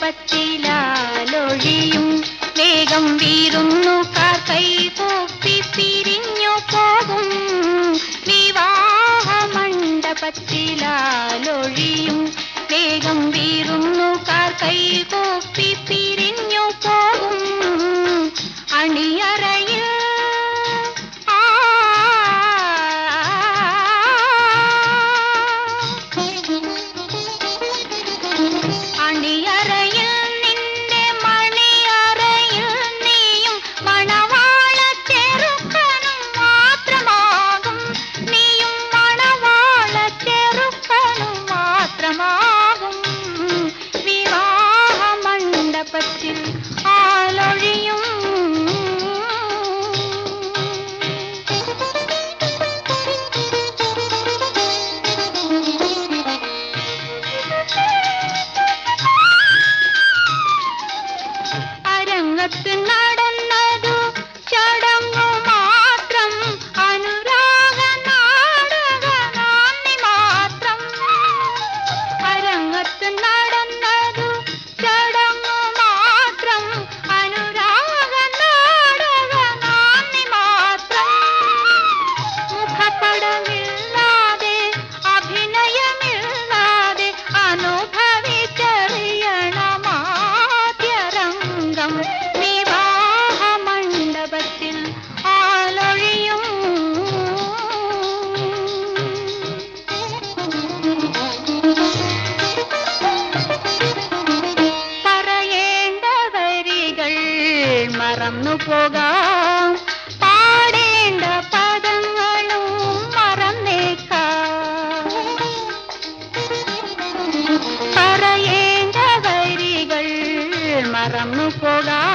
മണ്ഡപത്തിലാലൊഴിയും വേഗം വീരുന്നുകാർ കൈകൂപ്പി പിരിഞ്ഞു പോകും. വിവാഹ മണ്ഡപത്തിലാലൊഴിയും വേഗം വീരുന്നുകാർ കൈകൂപ്പി പിരിഞ്ഞു പോകും. അണിയറയിൽ അണിയറയിൽ നിന്റെ മണിയറയിൽ നീയും മണവാള ചെറുക്കനും മാത്രമാകും. നീയും മണവാള ചെറുക്കനും മാത്രമാകും. വിവാഹ മണ്ഡപത്തിൽ ആലൊഴിയും. അരങ്ങത്ത് നടന്നതു ചടങ്ങു മാത്രം, അനുരാഗ നാടക നാന്ദി മാത്രം. അരങ്ങത്ത് നടന്നതു ചടങ്ങു മാത്രം, അനുരാഗ നാടക നാന്ദി മാത്രം. മുഖപടമില്ലാതെ അഭിനയമില്ലാതെ അനുഭവിച്ചറിയണമാദ്യരംഗം. വിവാഹ മണ്ഡപത്തിൽ ആലൊഴിയും. പറയേണ്ട വരികൾ മറന്നു പോകാം, പാടേണ്ട പദങ്ങളും മറന്നേക്കാം. പറയേണ്ട വരികൾ മറന്നു പോകാം,